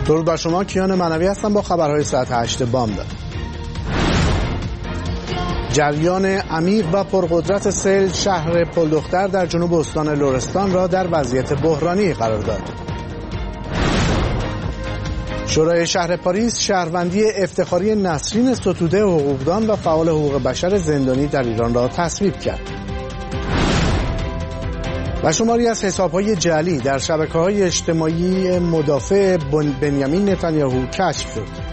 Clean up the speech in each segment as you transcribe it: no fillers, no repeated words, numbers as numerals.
درود بر شما، کیان منوی هستم با خبرهای ساعت 8 بامداد. جریان عمیق و پرقدرت سیل شهر پلدختر در جنوب استان لرستان را در وضعیت بحرانی قرار داد. شورای شهر پاریس شهروندی افتخاری نسرین ستوده حقوقدان و فعال حقوق بشر زندانی در ایران را تصویب کرد. و شماری از حساب‌های جعلی در شبکه‌های اجتماعی مدافع بنیامین نتانیاهو کشف شد.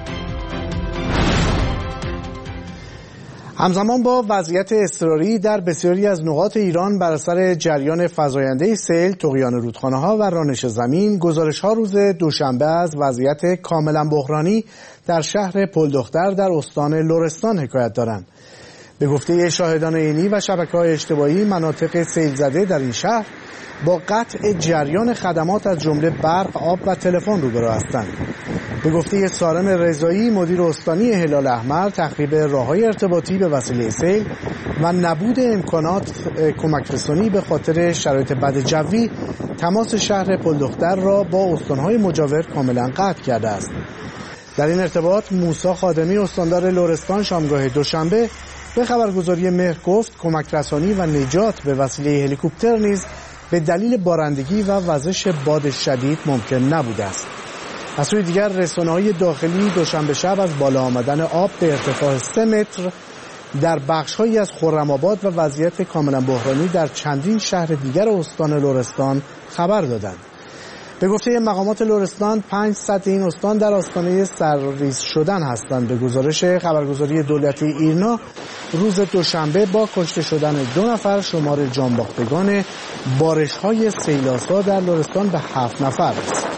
همزمان با وضعیت اضطراری در بسیاری از نقاط ایران بر اثر جریان فزاینده سیل، طغیان رودخانه‌ها و رانش زمین، گزارش‌ها روز دوشنبه از وضعیت کاملا بحرانی در شهر پلدختر در استان لرستان حکایت دارند. به گفته شاهدان عینی و شبکه‌های اجتماعی، مناطق سیل زده در این شهر با قطع جریان خدمات از جمله برق، آب و تلفن روبرو هستند. به گفته سارم رضایی، مدیر استانی هلال احمر، تخریب راه‌های ارتباطی به وسیله سیل و نبود امکانات کمک رسانی به خاطر شرایط بد جوی، تماس شهر پلدختر را با استان‌های مجاور کاملا قطع کرده است. در این ارتباط موسی خادمی، استاندار لرستان، شامگاه دوشنبه به خبرگزاری مهر گفت کمک رسانی و نجات به وسیله هلیکوپتر نیز به دلیل بارندگی و وزش باد شدید ممکن نبوده است. از سوی دیگر رسانه‌های داخلی دوشنبه شب از بالا آمدن آب به ارتفاع 3 متر در بخش‌هایی از خرم‌آباد و وضعیت کاملا بحرانی در چندین شهر دیگر استان لرستان خبر دادند. به گفته مقامات لرستان، 5 سطح این استان در آستانه سرریز شدن هستند. به گزارش خبرگزاری دولتی ایرنا، روز دوشنبه با کشته شدن 2 نفر شمار جانباختگان بارش‌های سیلاسا در لرستان به 7 نفر رسید.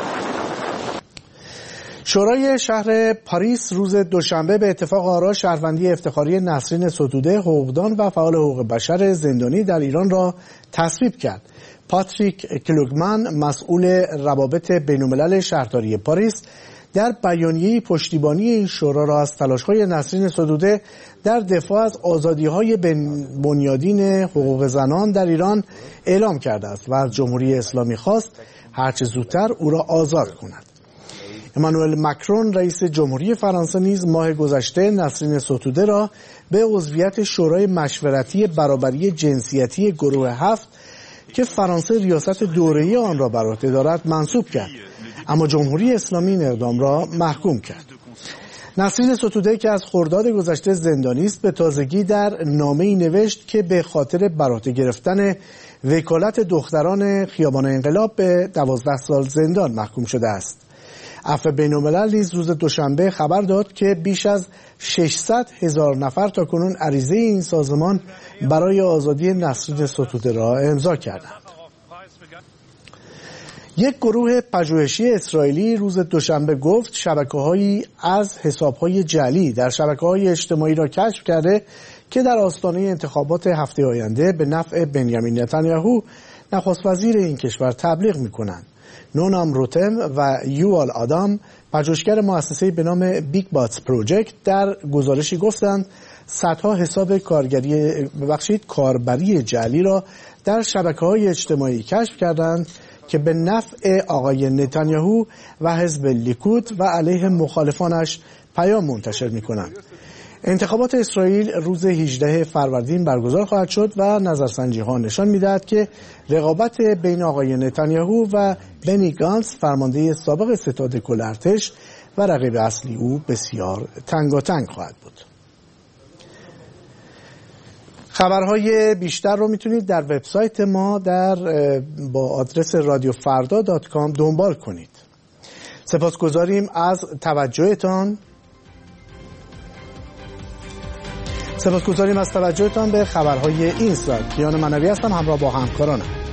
شورای شهر پاریس روز دوشنبه به اتفاق آرا شهروندی افتخاری نسرین ستوده حقوقدان و فعال حقوق بشر زندانی در ایران را تصویب کرد. پاتریک کلوگمن، مسئول روابط بین‌الملل شهرداری پاریس، در بیانیه‌ای پشتیبانی این شورا را از تلاش‌های نسرین ستوده در دفاع از آزادی‌های بنیادین حقوق زنان در ایران اعلام کرده است و از جمهوری اسلامی خواست هرچه زودتر او را آزاد کند. امانوئل مکرون، رئیس جمهوری فرانسه، نیز ماه گذشته نسرین ستوده را به عضویت شورای مشورتی برابری جنسیتی گروه 7 که فرانسه ریاست دوره‌ای آن را بر عهده دارد منصوب کرد، اما جمهوری اسلامی این اقدام را محکوم کرد. نسرین ستوده که از خرداد گذشته زندانی است، به تازگی در نامه‌ای نوشت که به خاطر بر عهده گرفتن وکالت دختران خیابان انقلاب به 12 سال زندان محکوم شده است. عفو بین‌الملل نیز روز دوشنبه خبر داد که بیش از 600,000 نفر تاکنون عریضه این سازمان برای آزادی نسرین ستوده را امضا کردند. یک گروه پژوهشی اسرائیلی روز دوشنبه گفت شبکه‌هایی از حساب‌های جعلی در شبکه‌های اجتماعی را کشف کرده که در آستانه انتخابات هفته آینده به نفع بنیامین نتانیاهو، نخست وزیر این کشور، تبلیغ می‌کنند. نونام روتم و یوال آدام، پژوهشگر مؤسسه‌ای به نام بیگ باتس پروژکت، در گزارشی گفتند صدها حساب کاربری جعلی را در شبکه‌های اجتماعی کشف کردند که به نفع آقای نتانیاهو و حزب لیکود و علیه مخالفانش پیام منتشر می‌کنند. انتخابات اسرائیل روز 18 فروردین برگزار خواهد شد و نظرسنجی‌ها نشان می‌دهد که رقابت بین آقای نتانیاهو و بنی گانتس، فرمانده سابق ستاد کل ارتش و رقیب اصلی او، بسیار تنگاتنگ خواهد بود. خبرهای بیشتر رو میتونید در وبسایت ما با آدرس radiofrda.com دنبال کنید. سپاسگزاریم از توجهتان. سپاسگزاریم از توجهتان به خبرهای این ساعت. کیان منوی هستم همراه با همکارانم.